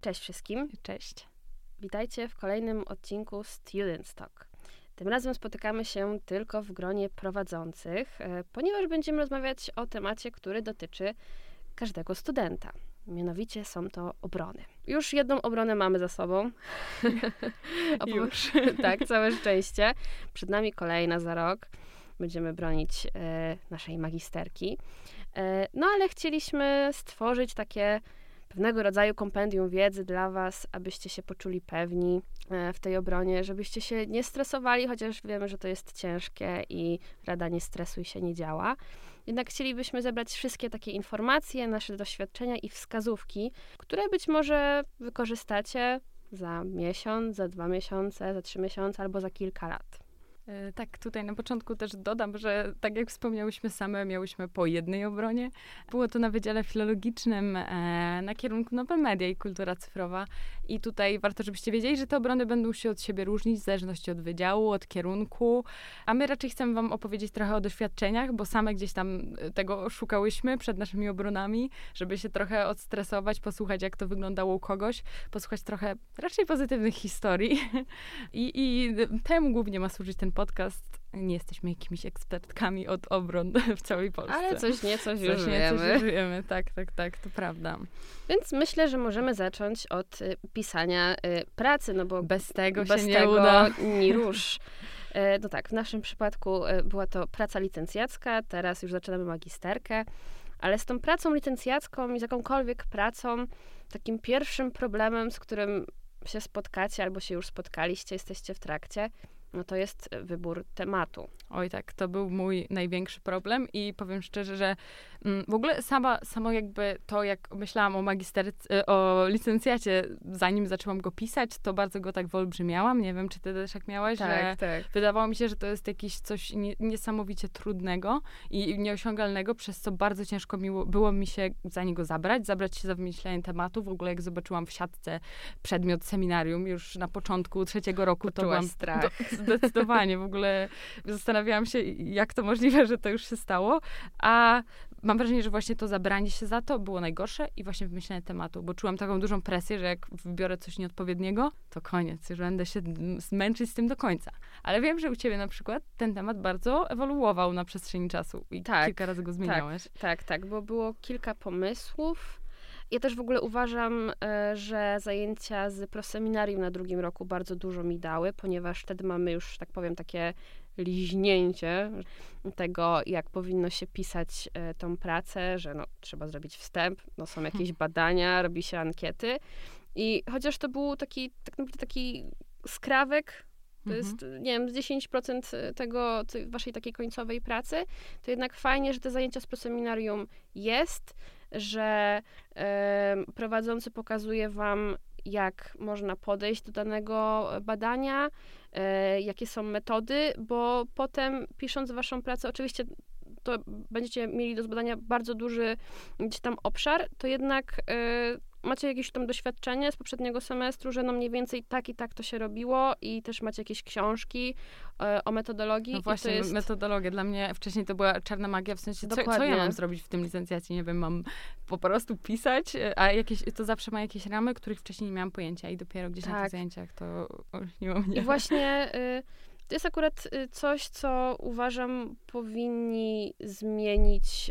Cześć wszystkim. Cześć. Witajcie w kolejnym odcinku Student Talk. Tym razem spotykamy się tylko w gronie prowadzących, ponieważ będziemy rozmawiać o temacie, który dotyczy każdego studenta. Mianowicie są to obrony. Już jedną obronę mamy za sobą. Już. Tak, całe szczęście. Przed nami kolejna za rok. Będziemy bronić naszej magisterki. No ale chcieliśmy stworzyć takie pewnego rodzaju kompendium wiedzy dla was, abyście się poczuli pewni w tej obronie, żebyście się nie stresowali, chociaż wiemy, że to jest ciężkie i rada nie stresuj się nie działa. Jednak chcielibyśmy zebrać wszystkie takie informacje, nasze doświadczenia i wskazówki, które być może wykorzystacie za miesiąc, za 2 miesiące, za 3 miesiące albo za kilka lat. Tak, tutaj na początku też dodam, że tak jak wspomniałyśmy same, miałyśmy po jednej obronie. Było to na Wydziale Filologicznym na kierunku Nowe Media i Kultura Cyfrowa. I tutaj warto, żebyście wiedzieli, że te obrony będą się od siebie różnić w zależności od wydziału, od kierunku. A my raczej chcemy wam opowiedzieć trochę o doświadczeniach, bo same gdzieś tam tego szukałyśmy przed naszymi obronami, żeby się trochę odstresować, posłuchać jak to wyglądało u kogoś, posłuchać trochę raczej pozytywnych historii. I temu głównie ma służyć ten podcast. Nie jesteśmy jakimiś ekspertkami od obron w całej Polsce. Ale coś już wiemy. Coś już wiemy. Tak, to prawda. Więc myślę, że możemy zacząć od pisania pracy, no bo bez tego bez się nie tego uda. Ni rusz. No tak, w naszym przypadku była to praca licencjacka, teraz już zaczynamy magisterkę, ale z tą pracą licencjacką i z jakąkolwiek pracą, takim pierwszym problemem, z którym się spotkacie albo się już spotkaliście, jesteście w trakcie, no to jest wybór tematu. Oj tak, to był mój największy problem i powiem szczerze, że w ogóle samo jakby to, jak myślałam o licencjacie, zanim zaczęłam go pisać, to bardzo go tak wyolbrzymiałam. Nie wiem, czy ty też jak miałaś, że wydawało mi się, że to jest jakieś coś niesamowicie trudnego i nieosiągalnego, przez co bardzo ciężko było mi się za niego zabrać się za wymyślenie tematu. W ogóle jak zobaczyłam w siatce przedmiot seminarium już na początku 3. roku, to byłam strach. Zdecydowanie. W ogóle zastanawiałam się, jak to możliwe, że to już się stało, a mam wrażenie, że właśnie to zabranie się za to było najgorsze i właśnie wymyślenie tematu, bo czułam taką dużą presję, że jak wybiorę coś nieodpowiedniego, to koniec, już będę się zmęczyć z tym do końca. Ale wiem, że u ciebie na przykład ten temat bardzo ewoluował na przestrzeni czasu i kilka razy go zmieniałeś. Tak, bo było kilka pomysłów. Ja też w ogóle uważam, że zajęcia z proseminarium na 2. roku bardzo dużo mi dały, ponieważ wtedy mamy już, tak powiem, takie liźnięcie tego, jak powinno się pisać tą pracę, że trzeba zrobić wstęp, są jakieś badania, robi się ankiety. I chociaż to był tak naprawdę taki skrawek, to jest, nie wiem, z 10% tej waszej takiej końcowej pracy, to jednak fajnie, że te zajęcia z proseminarium jest, że prowadzący pokazuje wam, jak można podejść do danego badania, jakie są metody, bo potem pisząc waszą pracę, oczywiście to będziecie mieli do zbadania bardzo duży gdzieś tam obszar, to jednak macie jakieś tam doświadczenie z poprzedniego semestru, że mniej więcej tak i tak to się robiło i też macie jakieś książki o metodologii. No właśnie, i to jest... metodologia. Dla mnie wcześniej to była czarna magia, w sensie, co ja mam zrobić w tym licencjacie? Nie wiem, mam po prostu pisać, a to zawsze ma jakieś ramy, których wcześniej nie miałam pojęcia i dopiero gdzieś na tych zajęciach to olśniło mnie. I właśnie to jest akurat coś, co uważam powinni zmienić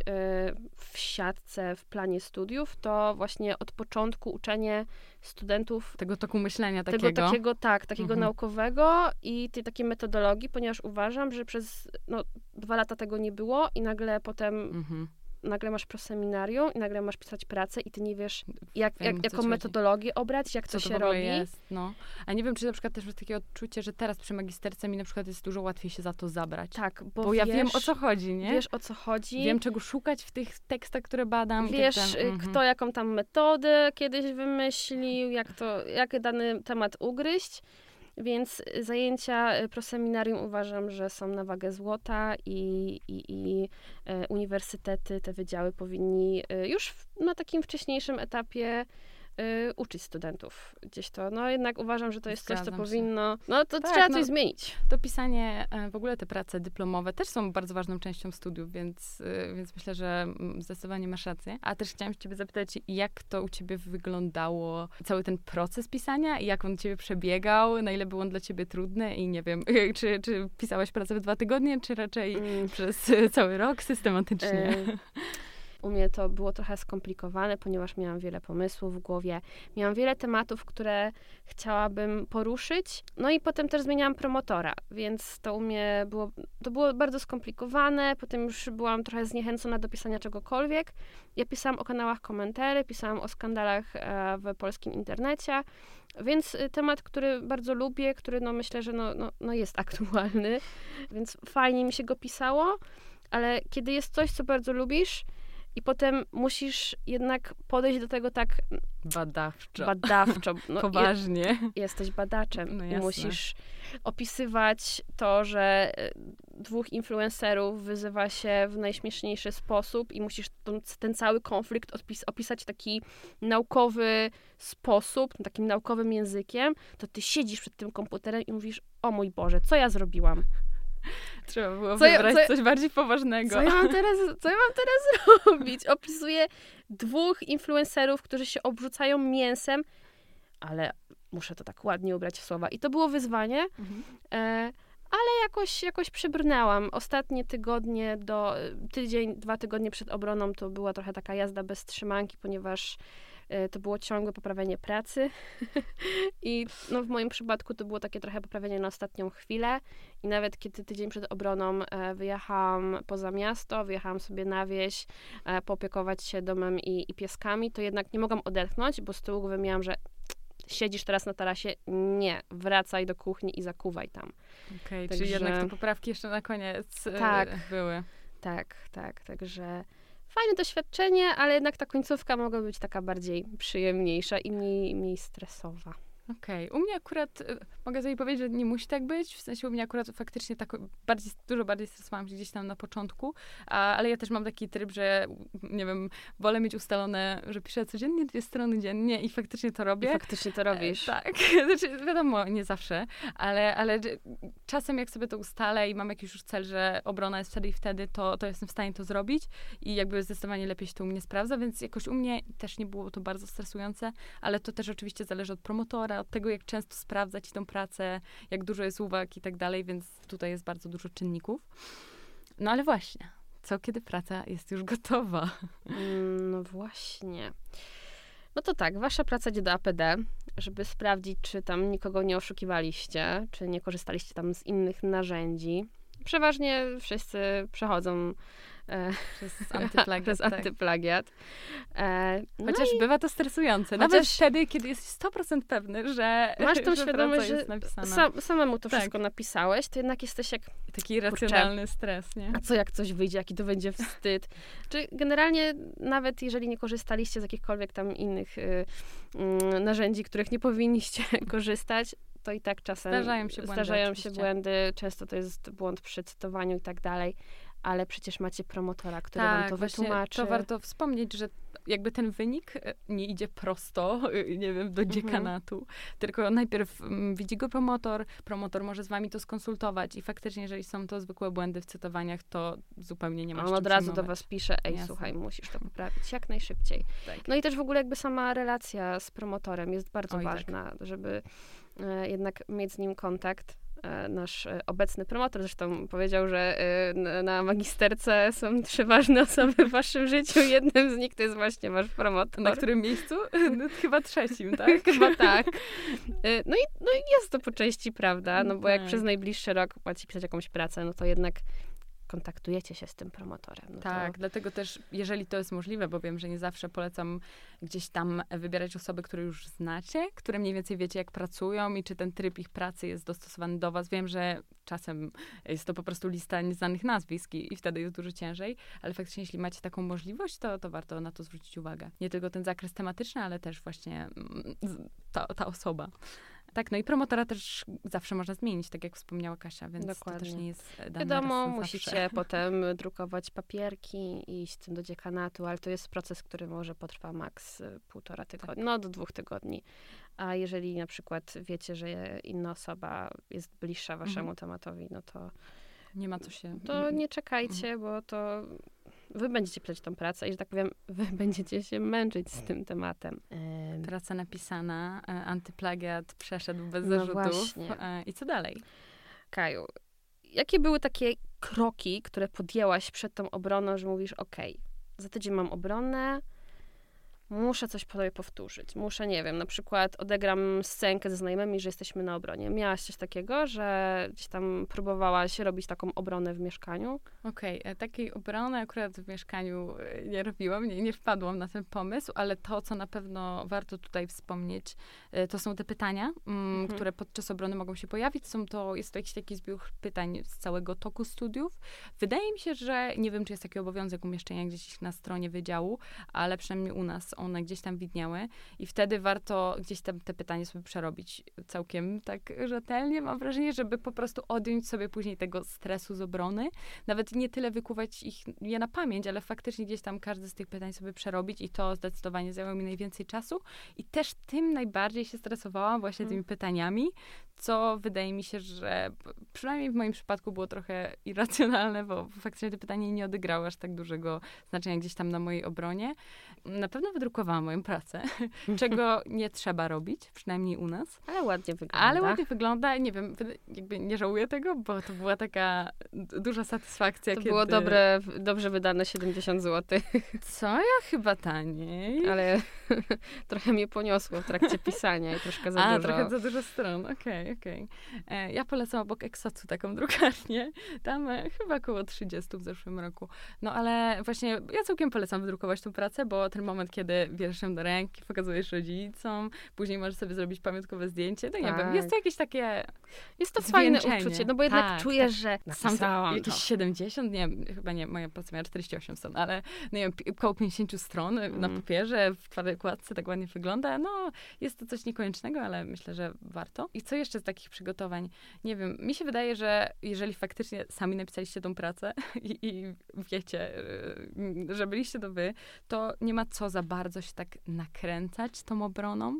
w siatce, w planie studiów, to właśnie od początku uczenie studentów tego toku myślenia takiego. Takiego naukowego i tej takiej metodologii, ponieważ uważam, że przez 2 lata tego nie było i nagle potem nagle masz proseminarium i nagle masz pisać pracę i ty nie wiesz, jaką metodologię obrać, jak to się robi. Jest, no. A nie wiem, czy na przykład też masz takie odczucie, że teraz przy magisterce mi na przykład jest dużo łatwiej się za to zabrać. Tak, bo ja wiem, o co chodzi, nie? Wiesz, o co chodzi. Wiem, czego szukać w tych tekstach, które badam. Wiesz, kto jaką tam metodę kiedyś wymyślił, jak dany temat ugryźć. Więc zajęcia proseminarium uważam, że są na wagę złota i uniwersytety, te wydziały powinni już na takim wcześniejszym etapie uczyć studentów gdzieś to. No jednak uważam, że to jest coś, co Zgadzam się. powinno... No to Tak, trzeba no, coś zmienić. To pisanie, w ogóle te prace dyplomowe też są bardzo ważną częścią studiów, więc myślę, że zdecydowanie masz rację. A też chciałam się ciebie zapytać, jak to u ciebie wyglądało, cały ten proces pisania i jak on u ciebie przebiegał, na ile był on dla ciebie trudny i nie wiem, czy pisałaś pracę w 2 tygodnie, czy raczej przez cały rok systematycznie? U mnie to było trochę skomplikowane, ponieważ miałam wiele pomysłów w głowie. Miałam wiele tematów, które chciałabym poruszyć. No i potem też zmieniałam promotora, więc to u mnie było bardzo skomplikowane. Potem już byłam trochę zniechęcona do pisania czegokolwiek. Ja pisałam o kanałach Komentary, pisałam o skandalach w polskim internecie. Więc temat, który bardzo lubię, który myślę, że jest aktualny, więc fajnie mi się go pisało, ale kiedy jest coś, co bardzo lubisz, i potem musisz jednak podejść do tego tak badawczo. Poważnie. Jesteś badaczem i jasne. musisz opisywać to, że 2 influencerów wyzywa się w najśmieszniejszy sposób i musisz ten cały konflikt opisać w taki naukowy sposób, takim naukowym językiem, to ty siedzisz przed tym komputerem i mówisz, o mój Boże, co ja zrobiłam? Trzeba było wybrać coś bardziej poważnego. Co ja mam teraz robić? Opisuję 2 influencerów, którzy się obrzucają mięsem, ale muszę to tak ładnie ubrać w słowa. I to było wyzwanie, ale jakoś przebrnęłam. Ostatnie tygodnie tydzień, 2 tygodnie przed obroną to była trochę taka jazda bez trzymanki, ponieważ to było ciągłe poprawianie pracy i w moim przypadku to było takie trochę poprawienie na ostatnią chwilę i nawet kiedy tydzień przed obroną wyjechałam poza miasto, wyjechałam sobie na wieś, poopiekować się domem i pieskami, to jednak nie mogłam odetchnąć, bo z tyłu głowy miałam, że siedzisz teraz na tarasie, nie, wracaj do kuchni i zakuwaj tam. Okej, czyli jednak te poprawki jeszcze na koniec były. Tak, także fajne doświadczenie, ale jednak ta końcówka mogła być taka bardziej przyjemniejsza i mniej stresowa. Okej. U mnie akurat, mogę sobie powiedzieć, że nie musi tak być, w sensie u mnie akurat faktycznie dużo bardziej stresowałam się gdzieś tam na początku, ale ja też mam taki tryb, że nie wiem, wolę mieć ustalone, że piszę codziennie 2 strony dziennie i faktycznie to robię. I faktycznie to robisz. Tak, znaczy wiadomo, nie zawsze, ale czasem jak sobie to ustalę i mam jakiś już cel, że obrona jest wtedy i wtedy, to jestem w stanie to zrobić i jakby zdecydowanie lepiej się to u mnie sprawdza, więc jakoś u mnie też nie było to bardzo stresujące, ale to też oczywiście zależy od promotora, od tego, jak często sprawdzać tą pracę, jak dużo jest uwag i tak dalej, więc tutaj jest bardzo dużo czynników. No ale właśnie, co kiedy praca jest już gotowa? No właśnie. No to tak, wasza praca idzie do APD, żeby sprawdzić, czy tam nikogo nie oszukiwaliście, czy nie korzystaliście tam z innych narzędzi. Przeważnie wszyscy przechodzą przez antyplagiat. Chociaż bywa to stresujące. Nawet wtedy, kiedy jesteś 100% pewny, że masz tą świadomość, że samemu to wszystko napisałeś, to jednak jesteś jak... Taki irracjonalny stres, nie? A co jak coś wyjdzie, jaki to będzie wstyd? Czy generalnie nawet jeżeli nie korzystaliście z jakichkolwiek tam innych narzędzi, których nie powinniście korzystać, to i tak czasem zdarzają się błędy. Często to jest błąd przy cytowaniu i tak dalej. Ale przecież macie promotora, który wam to wytłumaczy. To warto wspomnieć, że jakby ten wynik nie idzie prosto, nie wiem, do dziekanatu, tylko najpierw widzi go promotor może z wami to skonsultować i faktycznie, jeżeli są to zwykłe błędy w cytowaniach, to zupełnie nie ma. On od razu do was pisze, słuchaj, musisz to poprawić jak najszybciej. Tak. No i też w ogóle jakby sama relacja z promotorem jest bardzo ważna, żeby jednak mieć z nim kontakt. Nasz obecny promotor zresztą powiedział, że na magisterce są 3 ważne osoby w waszym życiu. Jednym z nich to jest właśnie wasz promotor. Na którym miejscu? No, chyba 3, tak? Chyba tak. No i jest to po części prawda, no bo jak przez najbliższy rok macie pisać jakąś pracę, no to jednak kontaktujecie się z tym promotorem. No tak, dlatego też, jeżeli to jest możliwe, bo wiem, że nie zawsze polecam gdzieś tam wybierać osoby, które już znacie, które mniej więcej wiecie, jak pracują i czy ten tryb ich pracy jest dostosowany do was. Wiem, że czasem jest to po prostu lista nieznanych nazwisk i wtedy jest dużo ciężej, ale faktycznie, jeśli macie taką możliwość, to warto na to zwrócić uwagę. Nie tylko ten zakres tematyczny, ale też właśnie ta osoba. Tak, no i promotora też zawsze można zmienić, tak jak wspomniała Kasia, więc Dokładnie. to też nie jest dane Wiadomo, raz na musicie zawsze. potem drukować papierki i iść z tym do dziekanatu, ale to jest proces, który może potrwa maks 1,5 tygodnia, no do 2 tygodni. A jeżeli na przykład wiecie, że inna osoba jest bliższa waszemu tematowi, no to Nie ma co się... nie czekajcie, bo to wy będziecie pisać tą pracę i, że tak powiem, wy będziecie się męczyć z tym tematem. Praca napisana, antyplagiat przeszedł bez No zarzutów. właśnie. I co dalej? Kaju, jakie były takie kroki, które podjęłaś przed tą obroną, że mówisz, okej, za tydzień mam obronę, muszę coś sobie powtórzyć. Muszę, nie wiem, na przykład odegram scenkę ze znajomymi, że jesteśmy na obronie. Miałaś coś takiego, że gdzieś tam próbowałaś robić taką obronę w mieszkaniu? Okej, takiej obrony akurat w mieszkaniu nie robiłam, nie wpadłam na ten pomysł, ale to, co na pewno warto tutaj wspomnieć, to są te pytania, które podczas obrony mogą się pojawić. Jest to jakiś taki zbiór pytań z całego toku studiów. Wydaje mi się, że nie wiem, czy jest taki obowiązek umieszczenia gdzieś na stronie wydziału, ale przynajmniej u nas one gdzieś tam widniały i wtedy warto gdzieś tam te pytania sobie przerobić całkiem tak rzetelnie, mam wrażenie, żeby po prostu odjąć sobie później tego stresu z obrony. Nawet nie tyle wykuwać je na pamięć, ale faktycznie gdzieś tam każdy z tych pytań sobie przerobić i to zdecydowanie zajęło mi najwięcej czasu i też tym najbardziej się stresowałam właśnie tymi pytaniami, co wydaje mi się, że przynajmniej w moim przypadku było trochę irracjonalne, bo faktycznie te pytania nie odegrały aż tak dużego znaczenia gdzieś tam na mojej obronie. Na pewno wydrukowałam moją pracę, czego nie trzeba robić, przynajmniej u nas. Ale ładnie wygląda. Ale ładnie wygląda, nie wiem, jakby nie żałuję tego, bo to była taka duża satysfakcja. To kiedy... było dobrze wydane 70 zł. Co? Ja chyba taniej. Ale trochę mnie poniosło w trakcie pisania i troszkę za dużo. Trochę za dużo stron, okej. Ja polecam obok Exocu taką drukarnię. Tam chyba około 30 w zeszłym roku. No ale właśnie ja całkiem polecam wydrukować tą pracę, bo ten moment, kiedy bierzesz ją do ręki, pokazujesz rodzicom, później możesz sobie zrobić pamiątkowe zdjęcie, no nie wiem, jest to jakieś takie jest to fajne zwieńczenie. uczucie, no bo jednak czujesz, że sam jakieś 70, nie, chyba nie, moja praca miała 48 stron, ale nie wiem, około 50 stron na papierze, w twardej kładce, tak ładnie wygląda. No, jest to coś niekoniecznego, ale myślę, że warto. I co jeszcze z takich przygotowań? Nie wiem, mi się wydaje, że jeżeli faktycznie sami napisaliście tą pracę i wiecie, że byliście to wy, to nie ma co za bardzo się tak nakręcać tą obroną,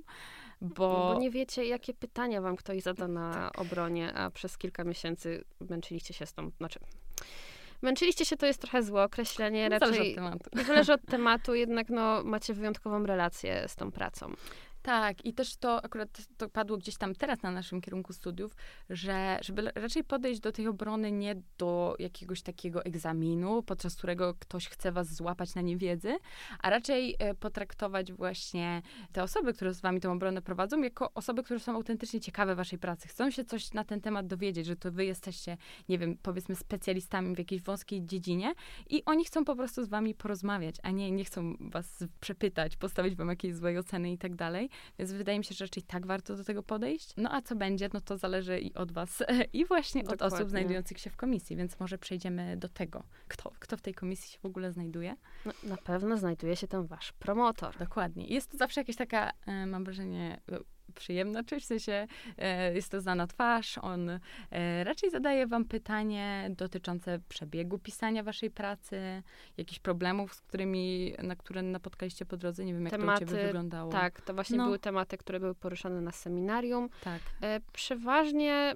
bo nie wiecie, jakie pytania wam ktoś zada na obronie, a przez kilka miesięcy męczyliście się z tą, męczyliście się, to jest trochę złe określenie, raczej zależy od tematu. Zależy od tematu, jednak macie wyjątkową relację z tą pracą. Tak, i też to akurat to padło gdzieś tam teraz na naszym kierunku studiów, że żeby raczej podejść do tej obrony nie do jakiegoś takiego egzaminu, podczas którego ktoś chce was złapać na niewiedzy, a raczej potraktować właśnie te osoby, które z wami tę obronę prowadzą, jako osoby, które są autentycznie ciekawe waszej pracy. Chcą się coś na ten temat dowiedzieć, że to wy jesteście, nie wiem, powiedzmy specjalistami w jakiejś wąskiej dziedzinie i oni chcą po prostu z wami porozmawiać, a nie chcą was przepytać, postawić wam jakieś złej oceny i tak dalej. Więc wydaje mi się, że raczej tak warto do tego podejść. No a co będzie, no to zależy i od was, i właśnie od osób znajdujących się w komisji, więc może przejdziemy do tego, kto w tej komisji się w ogóle znajduje. No, na pewno znajduje się ten wasz promotor. Dokładnie. Jest to zawsze jakaś taka, mam wrażenie, przyjemna część, w sensie jest to znana twarz, on raczej zadaje wam pytanie dotyczące przebiegu pisania waszej pracy, jakichś problemów, na które napotkaliście po drodze, nie wiem, jak to u ciebie wyglądało. Tak, to właśnie były tematy, które były poruszane na seminarium. Tak. Przeważnie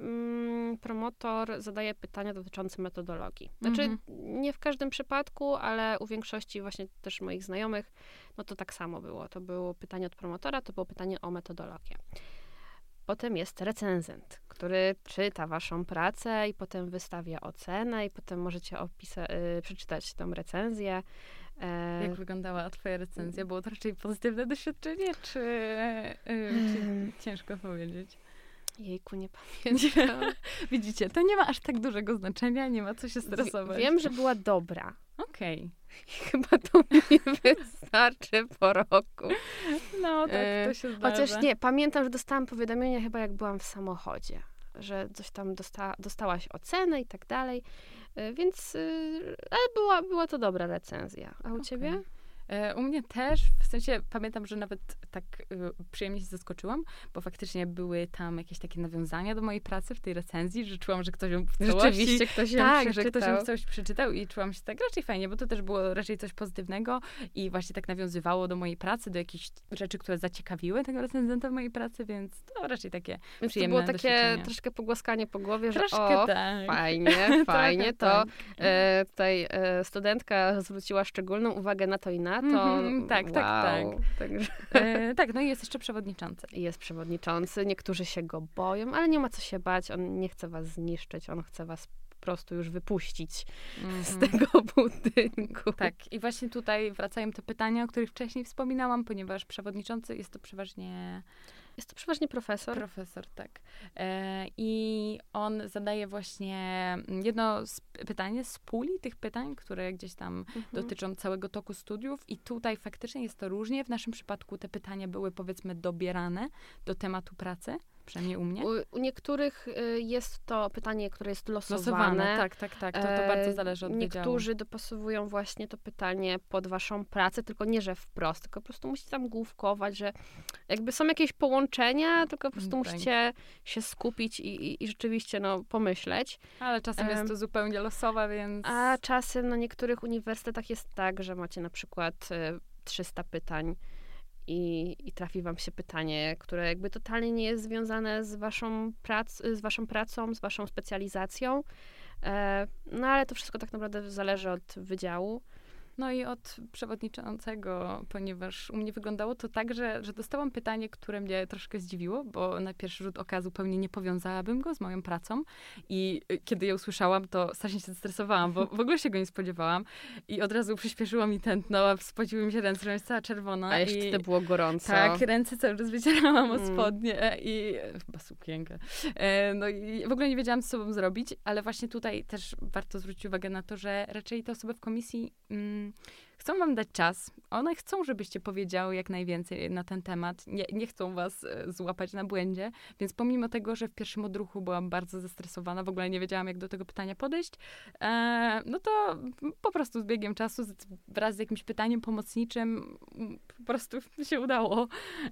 promotor zadaje pytania dotyczące metodologii. Znaczy, nie w każdym przypadku, ale u większości właśnie też moich znajomych, no to tak samo było. To było pytanie od promotora, to było pytanie o metodologię. Potem jest recenzent, który czyta waszą pracę i potem wystawia ocenę i potem możecie przeczytać tą recenzję. Jak wyglądała twoja recenzja? Było to raczej pozytywne doświadczenie, czy ciężko powiedzieć? Jejku, nie pamiętam. Widzicie, to nie ma aż tak dużego znaczenia, nie ma co się stresować. Wiem, że była dobra. Okej. Chyba to mi wystarczy po roku. No, tak to się zdarza. Chociaż nie, pamiętam, że dostałam powiadomienie chyba jak byłam w samochodzie, że coś tam dostałaś ocenę i tak dalej, więc ale była to dobra recenzja. A u ciebie? U mnie też, w sensie pamiętam, że nawet tak przyjemnie się zaskoczyłam, bo faktycznie były tam jakieś takie nawiązania do mojej pracy w tej recenzji, że czułam, że ktoś ją w całości... Rzeczywiście ktoś ją tak, przeczytał. że ktoś ją w całości przeczytał i czułam się tak raczej fajnie, bo to też było raczej coś pozytywnego i właśnie tak nawiązywało do mojej pracy, do jakichś rzeczy, które zaciekawiły tego recenzenta w mojej pracy, więc to raczej takie Więc przyjemne to było takie doświadczenie. troszkę pogłaskanie po głowie, że Troszkę o, tak. fajnie, Trochę to tak. tutaj studentka zwróciła szczególną uwagę na to i na to. Tak. Także Tak, no i jest jeszcze przewodniczący. jest przewodniczący, niektórzy się go boją, ale nie ma co się bać, on nie chce was zniszczyć, on chce was po prostu już wypuścić z tego budynku. Tak, i właśnie tutaj wracają te pytania, o których wcześniej wspominałam, ponieważ przewodniczący jest to przeważnie Jest to przeważnie profesor. profesor, tak. I on zadaje właśnie jedno pytanie z puli tych pytań, które gdzieś tam dotyczą całego toku studiów i tutaj faktycznie jest to różnie. W naszym przypadku te pytania były powiedzmy dobierane do tematu pracy, przynajmniej u mnie. U niektórych jest to pytanie, które jest losowane. Tak. To bardzo zależy od wydziału. Niektórzy dopasowują właśnie to pytanie pod waszą pracę, tylko nie, że wprost, tylko po prostu musicie tam główkować, że jakby są jakieś połączenia, tylko po prostu Tak. musicie się skupić i rzeczywiście pomyśleć. Ale czasem jest to zupełnie losowe, więc... A czasem na niektórych uniwersytetach jest tak, że macie na przykład 300 pytań i trafi wam się pytanie, które jakby totalnie nie jest związane z waszą pracą, z waszą specjalizacją. No ale to wszystko tak naprawdę zależy od wydziału. No i od przewodniczącego, ponieważ u mnie wyglądało to tak, że dostałam pytanie, które mnie troszkę zdziwiło, bo na pierwszy rzut oka zupełnie nie powiązałabym go z moją pracą i kiedy je usłyszałam, to strasznie się zestresowałam, bo w ogóle się go nie spodziewałam i od razu przyspieszyło mi tętno, spociły mi się ręce, że jest cała czerwona. A jeszcze wtedy było gorąco. Tak, ręce cały czas wycierałam o spodnie i chyba sukienkę. No i w ogóle nie wiedziałam, co z sobą zrobić, ale właśnie tutaj też warto zwrócić uwagę na to, że raczej te osoby w komisji chcą wam dać czas. One chcą, żebyście powiedziały jak najwięcej na ten temat. Nie chcą was złapać na błędzie. Więc pomimo tego, że w pierwszym odruchu byłam bardzo zestresowana, w ogóle nie wiedziałam, jak do tego pytania podejść, no to po prostu z biegiem czasu, wraz z jakimś pytaniem pomocniczym, po prostu się udało.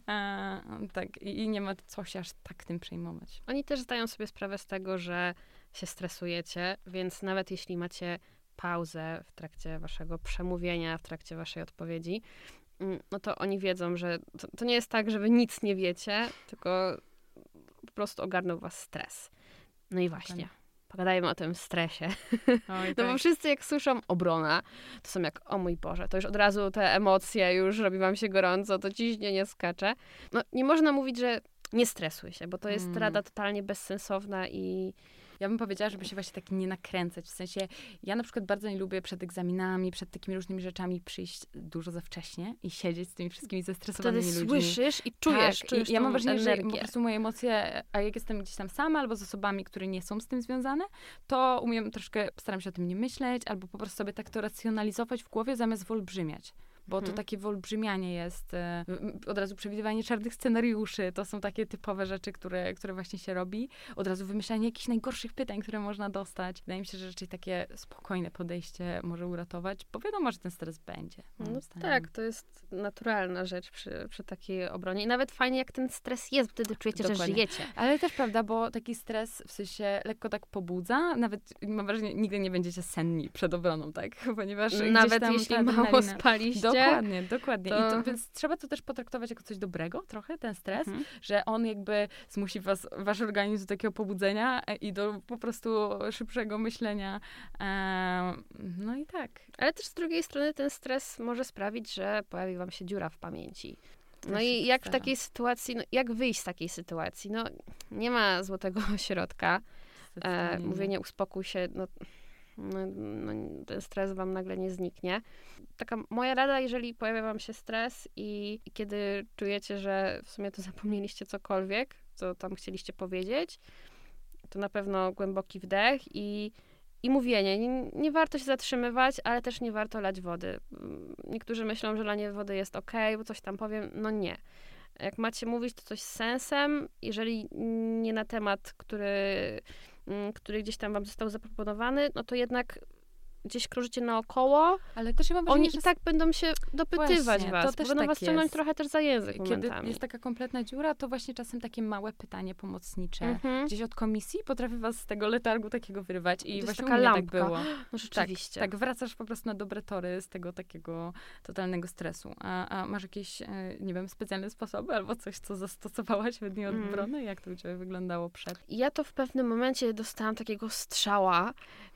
Tak, i nie ma co się aż tak tym przejmować. Oni też zdają sobie sprawę z tego, że się stresujecie, więc nawet jeśli macie pauzę w trakcie waszego przemówienia, w trakcie waszej odpowiedzi, no to oni wiedzą, że to nie jest tak, że wy nic nie wiecie, tylko po prostu ogarnął was stres. No i właśnie, pogadajmy o tym stresie. Oj, No bo wszyscy jak słyszą obrona, to są jak, o mój Boże, to już od razu te emocje, już robi wam się gorąco, to ciśnienie skacze. No nie można mówić, że nie stresuj się, bo to jest rada totalnie bezsensowna i ja bym powiedziała, żeby się właśnie tak nie nakręcać. W sensie, ja na przykład bardzo nie lubię przed egzaminami, przed takimi różnymi rzeczami przyjść dużo za wcześnie i siedzieć z tymi wszystkimi zestresowanymi wtedy ludźmi. słyszysz i czujesz, Tak, czujesz ja mam tą wrażenie, że energię. po prostu moje emocje, a jak jestem gdzieś tam sama albo z osobami, które nie są z tym związane, to umiem troszkę, staram się o tym nie myśleć, albo po prostu sobie tak to racjonalizować w głowie, zamiast wyolbrzymiać. Bo to takie wyolbrzymianie jest, od razu przewidywanie czarnych scenariuszy, to są takie typowe rzeczy, które właśnie się robi. Od razu wymyślanie jakichś najgorszych pytań, które można dostać. Wydaje mi się, że raczej takie spokojne podejście może uratować, bo wiadomo, że ten stres będzie. No tak, to jest naturalna rzecz przy takiej obronie. I nawet fajnie, jak ten stres jest, wtedy czujecie, Dokładnie. że żyjecie. Ale też prawda, bo taki stres w sensie lekko tak pobudza, nawet mam wrażenie, nigdy nie będziecie senni przed obroną, tak? Ponieważ nawet tam jeśli ta mało adrenalina... spaliście. Dokładnie. Więc trzeba to też potraktować jako coś dobrego trochę, ten stres, że on jakby zmusi wasz organizm do takiego pobudzenia i do po prostu szybszego myślenia. No i tak. Ale też z drugiej strony ten stres może sprawić, że pojawi wam się dziura w pamięci. No Też i się jak w zdarza. takiej sytuacji, jak wyjść z takiej sytuacji? No nie ma złotego środka. Zdecydowanie nie. Mówienie uspokój się, ten stres wam nagle nie zniknie. Taka moja rada, jeżeli pojawia wam się stres i kiedy czujecie, że w sumie to zapomnieliście cokolwiek, co tam chcieliście powiedzieć, to na pewno głęboki wdech i mówienie. Nie warto się zatrzymywać, ale też nie warto lać wody. Niektórzy myślą, że lanie wody jest okej, bo coś tam powiem. No nie. Jak macie mówić, to coś z sensem. Jeżeli nie na temat, który gdzieś tam wam został zaproponowany, no to jednak gdzieś krążycie naokoło, Ale też ja mam wrażenie, oni że i tak będą się dopytywać Właśnie, was, to też będą tak was ciągnąć jest. trochę też za język kiedy momentami. jest taka kompletna dziura, to właśnie czasem takie małe pytanie pomocnicze Mhm. gdzieś od komisji potrafi was z tego letargu takiego wyrwać. I jest właśnie taka u mnie lampka. tak było. No rzeczywiście. Tak, wracasz po prostu na dobre tory z tego takiego totalnego stresu. A masz jakieś, nie wiem, specjalne sposoby albo coś, co zastosowałaś w dniu obrony? Jak to u ciebie wyglądało przed? Ja to w pewnym momencie dostałam takiego strzała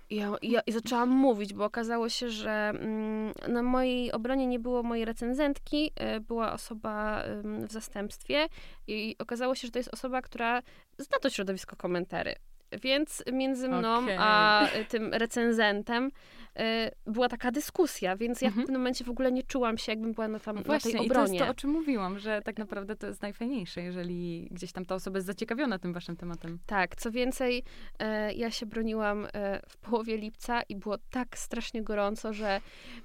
i zaczęłam mówić, bo okazało się, że na mojej obronie nie było mojej recenzentki, była osoba w zastępstwie i okazało się, że to jest osoba, która zna to środowisko komentarzy. Więc między mną a tym recenzentem była taka dyskusja, więc ja w pewnym momencie w ogóle nie czułam się, jakbym była na tej obronie. I to jest to, o czym mówiłam, że tak naprawdę to jest najfajniejsze, jeżeli gdzieś tam ta osoba jest zaciekawiona tym waszym tematem. Tak, co więcej, ja się broniłam w połowie lipca i było tak strasznie gorąco, że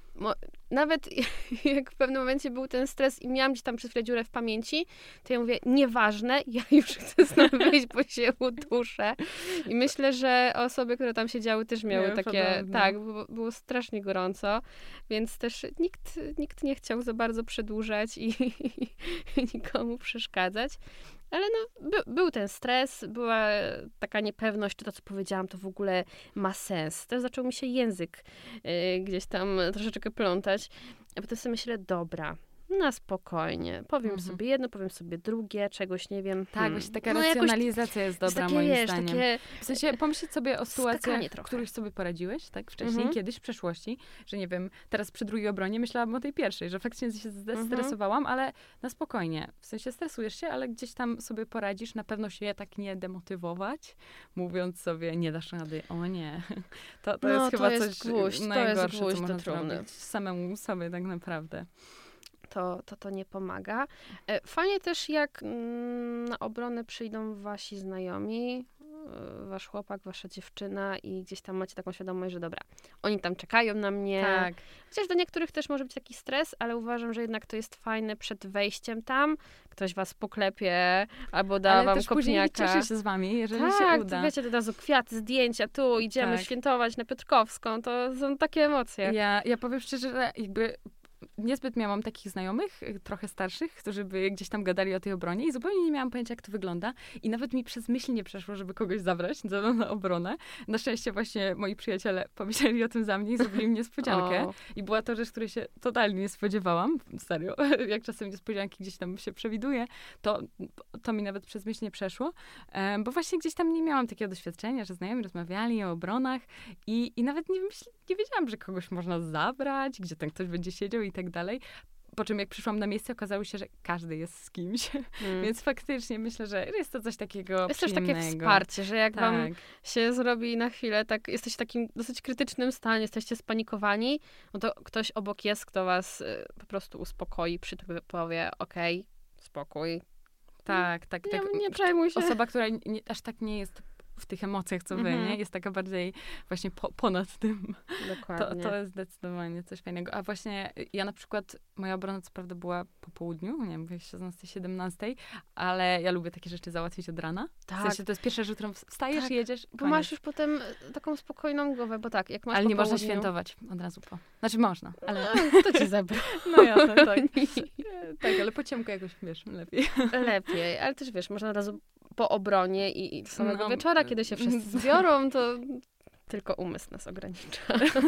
nawet jak w pewnym momencie był ten stres i miałam gdzieś tam przez chwilę dziurę w pamięci, to ja mówię, nieważne, ja już chcę stąd wyjść, bo się uduszę. I myślę, że osoby, które tam siedziały, też miały takie, podobne. tak, było strasznie gorąco, więc też nikt nie chciał za bardzo przedłużać i nikomu przeszkadzać. Ale no, był ten stres, była taka niepewność, czy to, co powiedziałam, to w ogóle ma sens. Też zaczął mi się język gdzieś tam troszeczkę plątać. A potem sobie myślę, dobra, na spokojnie. Powiem sobie jedno, powiem sobie drugie, czegoś nie wiem. Tak, właśnie taka No, jakoś racjonalizacja jest dobra, takie, moim wiesz, zdaniem. takie W sensie pomyśleć sobie o sytuacjach, w trochę. których sobie poradziłeś, tak, wcześniej, kiedyś, w przeszłości, że nie wiem, teraz przy drugiej obronie myślałam o tej pierwszej, że faktycznie się zestresowałam, ale na spokojnie. W sensie stresujesz się, ale gdzieś tam sobie poradzisz, na pewno się tak nie demotywować, mówiąc sobie, nie dasz rady, o nie. To jest chyba coś najgorsze, co można zrobić samemu sobie tak naprawdę. To nie pomaga. Fajnie też, jak na obronę przyjdą wasi znajomi, wasz chłopak, wasza dziewczyna i gdzieś tam macie taką świadomość, że dobra, oni tam czekają na mnie. Tak. Chociaż do niektórych też może być taki stres, ale uważam, że jednak to jest fajne przed wejściem tam. Ktoś was poklepie albo da ale wam też później kopniaka. cieszy się z wami, jeżeli się Tak, uda. to wiecie, od razu kwiaty, zdjęcia, tu idziemy Tak. świętować na Piotrkowską. To są takie emocje. Ja powiem szczerze, że jakby niezbyt miałam takich znajomych, trochę starszych, którzy by gdzieś tam gadali o tej obronie i zupełnie nie miałam pojęcia, jak to wygląda. I nawet mi przez myśl nie przeszło, żeby kogoś zabrać ze mną na obronę. Na szczęście właśnie moi przyjaciele pomyśleli o tym za mnie i zrobili mi niespodziankę. I była to rzecz, której się totalnie nie spodziewałam. Serio. Jak czasem niespodzianki gdzieś tam się przewiduje, to mi nawet przez myśl nie przeszło. Bo właśnie gdzieś tam nie miałam takiego doświadczenia, że znajomi rozmawiali o obronach i nawet nie wiedziałam, że kogoś można zabrać, gdzie ten ktoś będzie siedział i tak dalej. Po czym jak przyszłam na miejsce, okazało się, że każdy jest z kimś. Więc faktycznie myślę, że jest to coś takiego jest też przyjemnego. takie wsparcie, że jak wam się zrobi na chwilę, tak jesteście w takim dosyć krytycznym stanie, jesteście spanikowani, no to ktoś obok jest, kto was po prostu uspokoi, powie, okej, spokój. Tak. Nie przejmuj się. Osoba, która aż tak nie jest w tych emocjach, co wy, nie? Jest taka bardziej właśnie ponad tym. Dokładnie. To jest zdecydowanie coś fajnego. A właśnie ja na przykład, moja obrona co prawda była po południu, nie wiem, 16-17, ale ja lubię takie rzeczy załatwić od rana. Tak. W sensie to jest pierwsza rzecz, którą wstajesz i jedziesz. Bo masz już potem taką spokojną głowę, bo tak, jak masz ale po nie można południu... świętować od razu po. Znaczy można, ale... To ci zabrał. No jasne, tak. Tak, ale po ciemku jakoś, wiesz, lepiej. Lepiej, ale też wiesz, można od razu po obronie i samego wieczora, kiedy się wszyscy zbiorą, to tylko umysł nas ogranicza.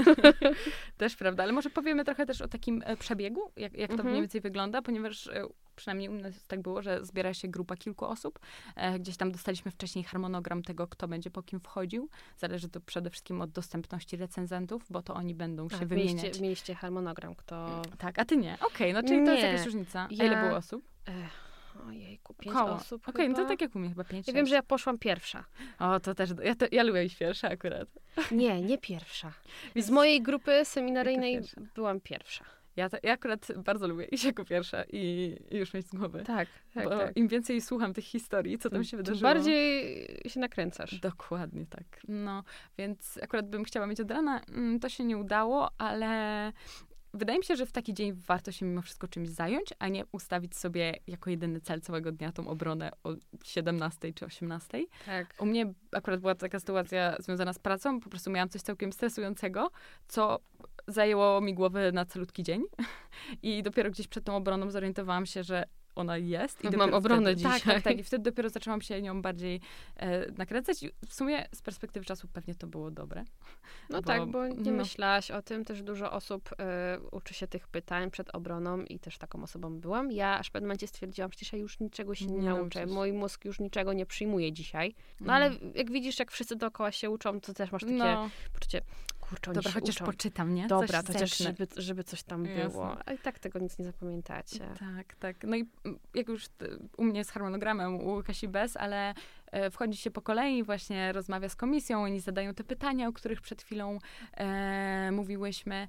Też prawda, ale może powiemy trochę też o takim przebiegu, jak to mniej więcej wygląda, ponieważ przynajmniej u nas tak było, że zbiera się grupa kilku osób. Gdzieś tam dostaliśmy wcześniej harmonogram tego, kto będzie po kim wchodził. Zależy to przede wszystkim od dostępności recenzentów, bo to oni będą się wymieniać. Mieliście harmonogram, kto... Tak, a ty nie. Okej, no czyli to jest jakaś różnica. A ile było osób? Ojejku, 5 osób Okej, no to tak jak u mnie, chyba 5-6. Ja wiem, że ja poszłam pierwsza. O, to też, ja lubię iść pierwsza akurat. Nie pierwsza. Z mojej grupy seminaryjnej byłam pierwsza. Ja akurat bardzo lubię iść jako pierwsza i już mieć z głowy. Tak. Im więcej słucham tych historii, co tam się wydarzyło. Tym bardziej się nakręcasz. Dokładnie tak. No, więc akurat bym chciała mieć od rana. To się nie udało, ale wydaje mi się, że w taki dzień warto się mimo wszystko czymś zająć, a nie ustawić sobie jako jedyny cel całego dnia tą obronę o 17 czy 18. Tak. U mnie akurat była taka sytuacja związana z pracą, po prostu miałam coś całkiem stresującego, co zajęło mi głowę na calutki dzień i dopiero gdzieś przed tą obroną zorientowałam się, że ona jest. I Mam obronę wtedy, dzisiaj. Tak. I wtedy dopiero zaczęłam się nią bardziej nakręcać. I w sumie z perspektywy czasu pewnie to było dobre. Bo nie myślałaś o tym. Też dużo osób uczy się tych pytań przed obroną i też taką osobą byłam. Ja aż w pewnym momencie stwierdziłam, przecież ja już niczego się nie nauczę. Mój mózg już niczego nie przyjmuje dzisiaj. No ale jak widzisz, jak wszyscy dookoła się uczą, to też masz takie poczucie, kurczę, oni dobra, się chociaż uczą. poczytam, nie? Dobra, to chociaż żeby coś tam było. A i tak tego nic nie zapamiętacie. Tak. No i jak już u mnie z harmonogramem, u Kasi bez, ale wchodzi się po kolei, właśnie rozmawia z komisją, oni zadają te pytania, o których przed chwilą mówiłyśmy.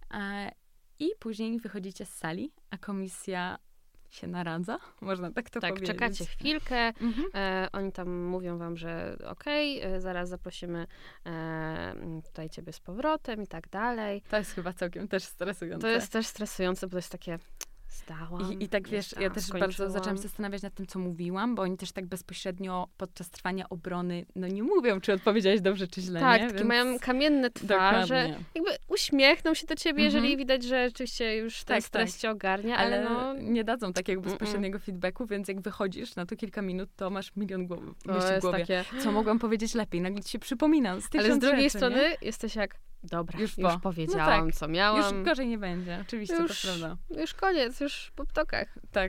I później wychodzicie z sali, a komisja się naradza, można tak to powiedzieć. Tak, czekacie chwilkę, oni tam mówią wam, że okej, zaraz zaprosimy tutaj ciebie z powrotem i tak dalej. To jest chyba całkiem też stresujące. To jest też stresujące, bo to jest takie... Zdałam. I tak wiesz, ja też bardzo zaczęłam się zastanawiać nad tym, co mówiłam, bo oni też tak bezpośrednio podczas trwania obrony, nie mówią, czy odpowiedziałeś dobrze, czy źle, tak, nie? takie mają kamienne twarze. Jakby uśmiechną się do ciebie, jeżeli widać, że rzeczywiście już ten stres cię ogarnia, ale nie dadzą takiego bezpośredniego feedbacku, więc jak wychodzisz na to kilka minut, to masz milion myśli w głowie. Takie... Co mogłam powiedzieć lepiej? Nagle ci się przypominam. Ale z drugiej strony jesteś jak dobra, już powiedziałam, co miałam. Już gorzej nie będzie, oczywiście, to prawda. Już koniec, już po ptokach. Tak.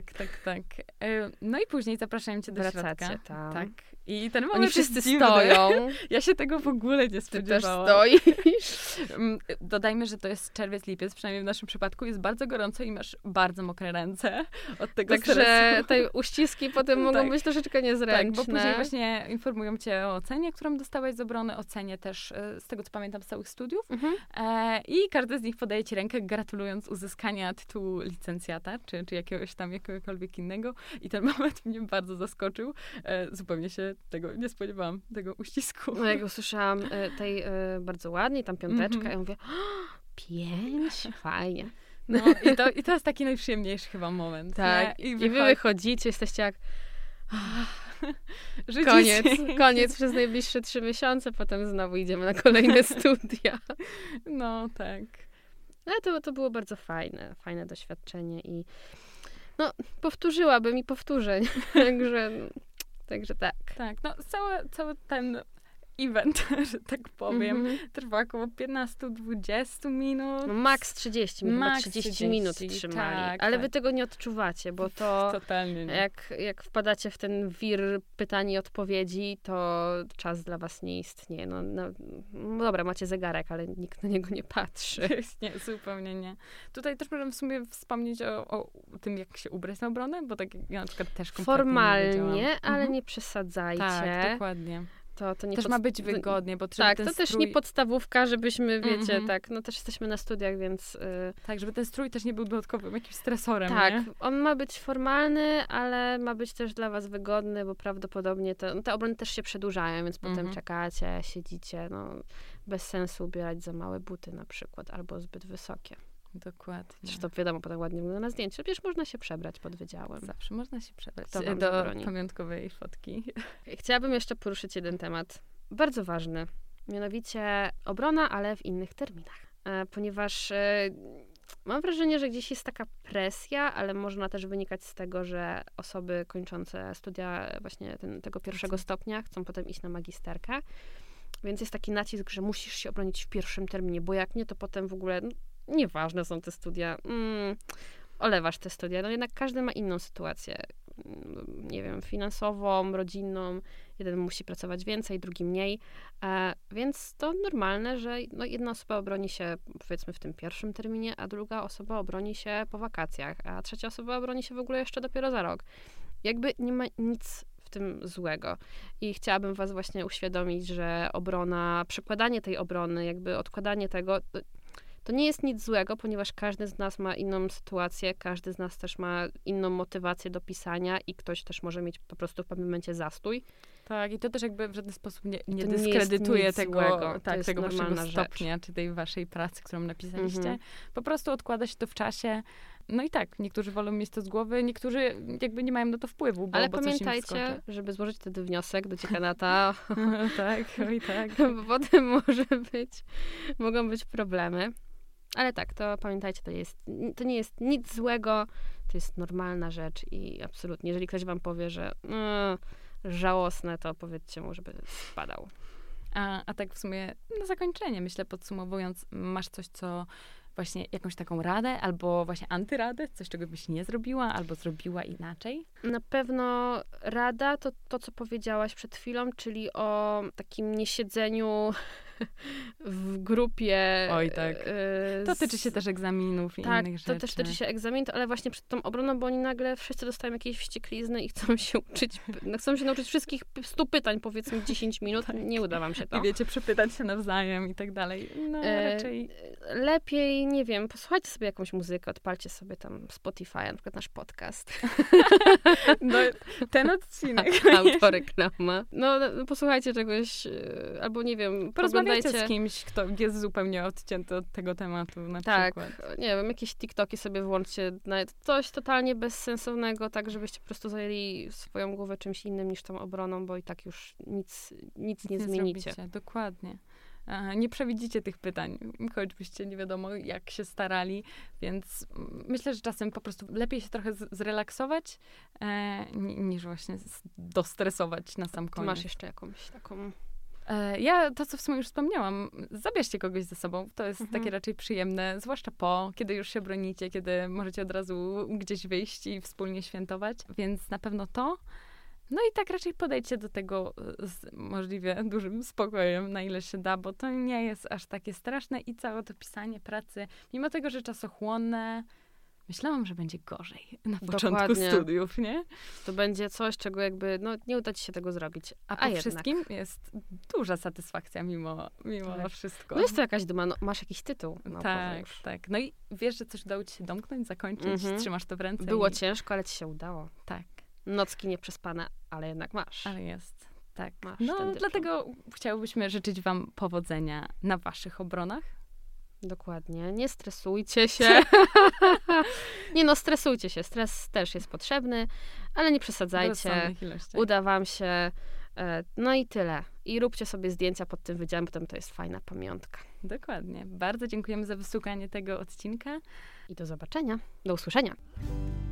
No i później zapraszają cię do środka. Tam. Tak. I ten moment oni wszyscy stoją. Ja się tego w ogóle nie spodziewałam. Ty też stoisz. Dodajmy, że to jest czerwiec, lipiec, przynajmniej w naszym przypadku. Jest bardzo gorąco i masz bardzo mokre ręce od tego stresu. Także te uściski potem mogą być troszeczkę niezręczne. Tak, bo później właśnie informują cię o ocenie, którą dostałeś z obrony, ocenie też, z tego co pamiętam, z całych studiów. I każdy z nich podaje ci rękę, gratulując uzyskania tytułu licencjata, czy jakiegokolwiek innego. I ten moment mnie bardzo zaskoczył. Zupełnie się tego nie spodziewałam, tego uścisku. No jak usłyszałam tej bardzo ładnie, tam piąteczka, ja mówię, 5? Fajnie. No i to jest taki najprzyjemniejszy chyba moment. Tak. I wy wychodzicie, jesteście jak... Koniec przez najbliższe 3 miesiące, potem znowu idziemy na kolejne studia. No, tak. Ale to było bardzo fajne doświadczenie i powtórzyłabym i powtórzę. Także tak. Tak, cały ten event, że tak powiem, trwa około 15-20 minut. Maks 30 minut, max 30 minut trzymali. Tak, ale wy tego nie odczuwacie, bo to totalnie nie. Jak wpadacie w ten wir pytań i odpowiedzi, to czas dla was nie istnieje. No dobra, macie zegarek, ale nikt na niego nie patrzy. Nie, zupełnie nie. Tutaj też możemy w sumie wspomnieć o tym, jak się ubrać na obronę, bo tak ja na przykład też kompletnie formalnie, ale nie przesadzajcie. Tak, dokładnie. To nie też ma być wygodnie, bo tak, to też nie podstawówka, żebyśmy, wiecie, też jesteśmy na studiach, więc... Tak, żeby ten strój też nie był dodatkowym jakimś stresorem, tak, nie? on ma być formalny, ale ma być też dla was wygodny, bo prawdopodobnie te obrony też się przedłużają, więc potem czekacie, siedzicie, bez sensu ubierać za małe buty na przykład, albo zbyt wysokie. Dokładnie. Zresztą wiadomo, to tak ładnie wygląda na zdjęciu. Przecież można się przebrać pod wydziałem. Zawsze można się przebrać do pamiątkowej fotki. Chciałabym jeszcze poruszyć jeden temat. Bardzo ważny. Mianowicie obrona, ale w innych terminach. Ponieważ mam wrażenie, że gdzieś jest taka presja, ale można też wynikać z tego, że osoby kończące studia właśnie tego pierwszego stopnia chcą potem iść na magisterkę. Więc jest taki nacisk, że musisz się obronić w pierwszym terminie, bo jak nie, to potem w ogóle... Nieważne są te studia. Olewasz te studia. Jednak każdy ma inną sytuację. Nie wiem, finansową, rodzinną. Jeden musi pracować więcej, drugi mniej. Więc to normalne, że jedna osoba obroni się, powiedzmy, w tym pierwszym terminie, a druga osoba obroni się po wakacjach, a trzecia osoba obroni się w ogóle jeszcze dopiero za rok. Jakby nie ma nic w tym złego. I chciałabym was właśnie uświadomić, że obrona, przekładanie tej obrony, jakby odkładanie tego... To nie jest nic złego, ponieważ każdy z nas ma inną sytuację, każdy z nas też ma inną motywację do pisania i ktoś też może mieć po prostu w pewnym momencie zastój. Tak, i to też jakby w żaden sposób nie To nie dyskredytuje jest nic tego, złego. To tak, jest tego waszego normalna stopnia, rzecz. czy tej waszej pracy, którą napisaliście. Mhm. Po prostu odkłada się to w czasie. No i tak, niektórzy wolą mieć to z głowy, niektórzy jakby nie mają na to wpływu, Ale bo coś im pamiętajcie, wskoczy. żeby złożyć wtedy wniosek do dziekanata, Tak, oj tak. bo potem mogą być problemy. Ale tak, to pamiętajcie, to nie jest nic złego, to jest normalna rzecz i absolutnie, jeżeli ktoś wam powie, że żałosne, to powiedzcie mu, żeby spadał. A tak w sumie na zakończenie, myślę, podsumowując, masz coś, co właśnie jakąś taką radę, albo właśnie antyradę, coś, czego byś nie zrobiła, albo zrobiła inaczej? Na pewno rada to, co powiedziałaś przed chwilą, czyli o takim niesiedzeniu w grupie. Oj, tak. To tyczy się też egzaminów i innych rzeczy. Tak, to też tyczy się egzaminów, ale właśnie przed tą obroną, bo oni nagle wszyscy dostają jakieś wścieklizny i chcą się uczyć, chcą się nauczyć wszystkich 100 pytań, powiedzmy 10 minut. Tak. Nie uda wam się to. I wiecie, przepytać się nawzajem i tak dalej. No, raczej... Lepiej, nie wiem, posłuchajcie sobie jakąś muzykę, odpalcie sobie tam Spotify, na przykład nasz podcast. No, ten odcinek. Autoreklama. No, posłuchajcie czegoś, albo nie wiem, Porozmawiajcie z kimś, kto jest zupełnie odcięty od tego tematu na przykład. Nie wiem, jakieś TikToki sobie włączcie, nawet coś totalnie bezsensownego, tak żebyście po prostu zajęli swoją głowę czymś innym niż tą obroną, bo i tak już nic nie zmienicie. Zrobicie, dokładnie. Nie przewidzicie tych pytań, choćbyście nie wiadomo jak się starali, więc myślę, że czasem po prostu lepiej się trochę zrelaksować, niż właśnie dostresować na sam koniec. Masz jeszcze jakąś taką... Ja to, co w sumie już wspomniałam, zabierzcie kogoś ze sobą. To jest takie raczej przyjemne, zwłaszcza kiedy już się bronicie, kiedy możecie od razu gdzieś wyjść i wspólnie świętować, więc na pewno to. No i tak raczej podejdźcie do tego z możliwie dużym spokojem, na ile się da, bo to nie jest aż takie straszne i całe to pisanie pracy, mimo tego, że czasochłonne, myślałam, że będzie gorzej na początku studiów, nie? To będzie coś, czego jakby, nie uda ci się tego zrobić. A po wszystkim jest duża satysfakcja mimo tak. wszystko. No jest to jakaś duma, masz jakiś tytuł. Tak. No i wiesz, że coś udało ci się domknąć, zakończyć, trzymasz to w ręce. Było ciężko, ale ci się udało. Tak. Nocki nieprzespane, ale jednak masz. Ale jest, tak. Masz dlatego chciałybyśmy życzyć wam powodzenia na waszych obronach. Dokładnie. Nie stresujcie się. Nie stresujcie się. Stres też jest potrzebny, ale nie przesadzajcie. Uda wam się. No i tyle. I róbcie sobie zdjęcia pod tym wydziałem, potem to jest fajna pamiątka. Dokładnie. Bardzo dziękujemy za wysłuchanie tego odcinka. I do zobaczenia. Do usłyszenia.